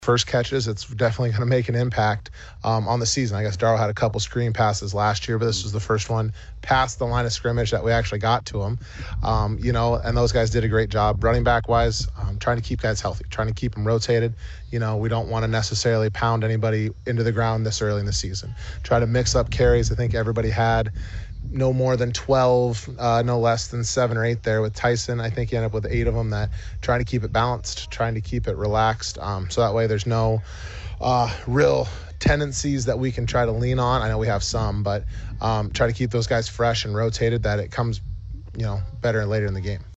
first catches, it's definitely going to make an impact on the season. I guess Darrell had a couple screen passes last year, but this was the first one past the line of scrimmage that we actually got to him. And those guys did a great job. Running back wise, trying to keep guys healthy, trying to keep them rotated. We don't want to necessarily pound anybody into the ground this early in the season. Try to mix up carries. I think everybody had no more than 12, no less than 7 or 8 there with Tyson. I think he ended up with 8 of them, that trying to keep it balanced, trying to keep it relaxed. So that way there's no real tendencies that we can try to lean on. I know we have some, but try to keep those guys fresh and rotated, that it comes, better and later in the game.